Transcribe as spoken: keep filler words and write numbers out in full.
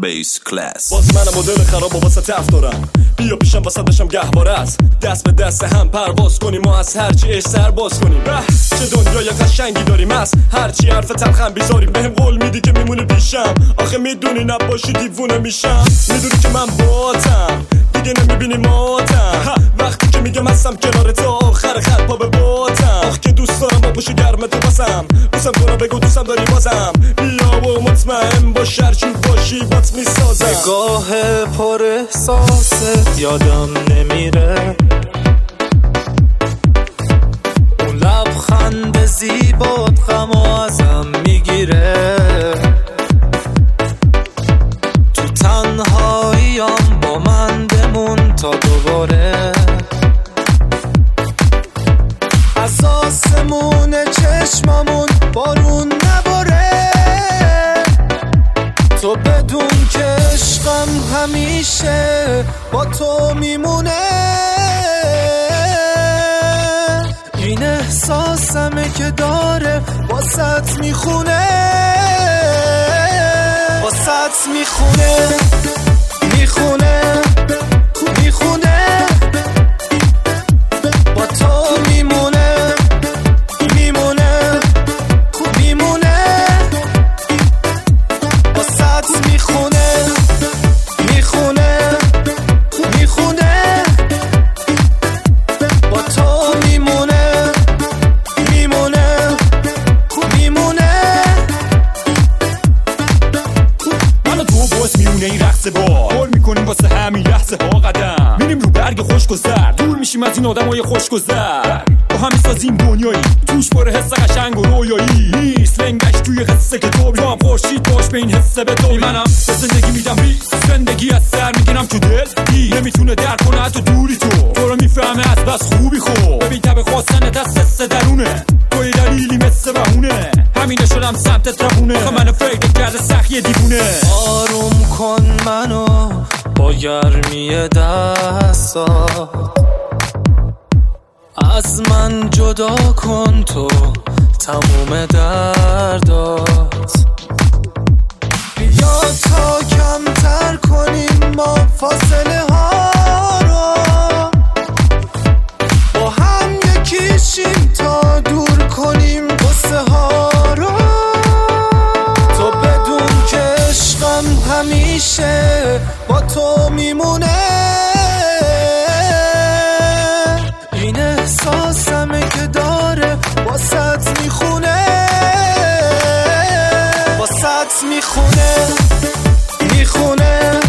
بیس کلاس. باز منم مدل خراب و واسه تف دارم، بیا پیشم واسه داشم گهواره است، دست به دست هم پرواز کنیم ما از هرچی عشق سر باز کنیم. چه دنیای قشنگی داریم، است هرچی حرف تلخم بیزاریم، بهم قول میدی که میمونی پیشم، آخه میدونی نباشی دیوونه میشم، میدونی که من باتم دیگه نمیبینی ماتم، وقتی که میگم هستم کنار تو آخر خط پا به باتم، آخ که دوست دارم با بوش گرم تو باسم، دوستم کنم بگو دوستم داری بازم، بیا و مطمئن باش هرچی باشی بات میسازم. نگاه پر احساست یادم نمیره، اون لبخند زیبات غمو ازم میگیره، تو تنهاییام با من بمون تا دوباره، از آسمون چشمامون بارون نباره، تو بدون که عشقم همیشه با تو میمونه، این احساسمه که داره واسط میخونه، واسط میخونه میخونه میخونه، با تو میمونه میمونه میمونه، واسط میخونه میخونه میخونه، با تو میمونه میمونه میمونه. من و تو باز میونه این رقص با حال میکنیم واسه همین لحظه ها قدم میریم رو برگ خشک و زرد، دور میشیم از این آدمای خشک و زرد، با هم میسازیم دنیایی توش پر حس قشنگ و رویایی، نیست لنگش توی قصه که تو بیام خورشید باش به این حسه به تو، منم به زندگی میدم ریس، زندگی از سر میگیرم تو دل دی نمیتونه درک کنه حتی دوری تو تو رو میفهمه از بس خوبی خوب، ببین تب خواستن دست حس درونه، توی دلیلی مثل بهونه، همینه شدم سمتت روونه، آخه منو فکر کرده سخیه دیوونه. آروم کن منو با گرمی دستات، از من جدا کن تو تموم دردات، بیا تا کمتر کنیم ما فاصله ها رو، با هم یکیشیم تا دور کنیم غصه ها رو، تو بدون که عشقم همیشه با تو میمونه، این احساسمه که داره واسط میخونه، واسط میخونه میخونه